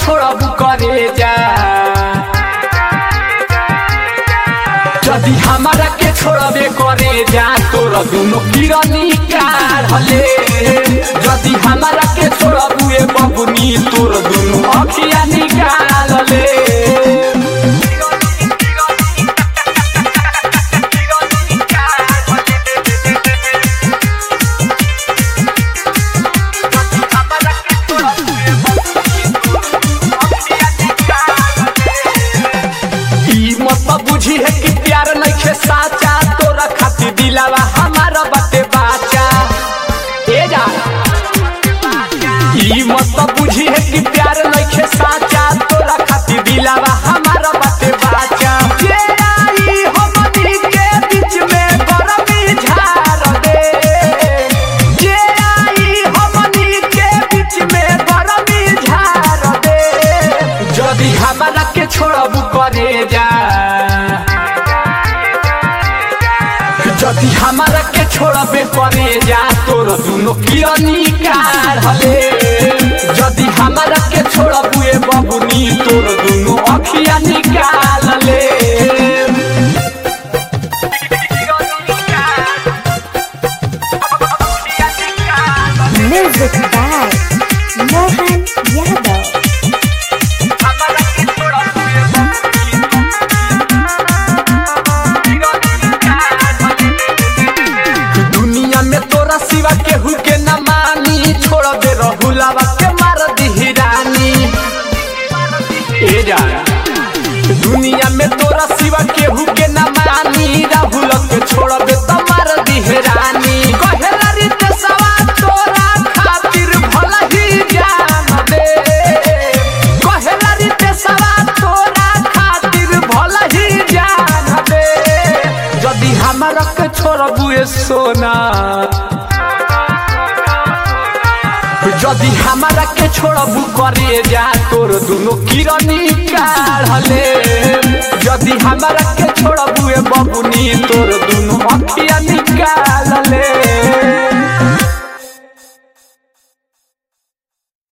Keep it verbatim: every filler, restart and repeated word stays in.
छोड़बू करे जा जदि हमारा के छोड़बे करे जा तोर दुनो किरनी काढ़ले जदि हमारा के छोड़बू ए बबुनी तोर दुनो अखिया निकालले बुझी है कि प्यार नइखे साचा तोरा खातिर दिलावा हमारा बाटे बाचा ए जा ई मत बुझी है कि प्यार नइखे साचा तोरा खातिर दिलावा हमारा बाटे बाचा जे आई हमनी के बीच में गरमी झाड़ दे जे आई हमनी के बीच में गरमी झाड़ दे जदि हमारा के छोड़बू करे जा जदि हमारा के छोड़बे करे जा तोर दुनो किरनी काढ़ले जदि हमारा के छोड़बू ए बबुनी तोर दुनो अखिया निकालले म्यूजिक बाय मोहन यादव। सिवा केहू के न मानी छोड़ दे रहुलावा के मार दी रानी ए जा दुनिया में तोरा सिवा केहू के न मानी राहुल के छोड़ दे तो मार दी रानी कहेला रीत सवा तोरा खातिर भला ही जान दे कहेला रीत सवा तोरा खातिर भला ही जान दे जदि हमारा के छोड़बू ए सोना जदि हमारा के छोड़बू करे जा तोर दुनो किरनी काढ़ले जदि हमारा के छोड़बू ए बबुनी तोर दुनो अखिया निकालले।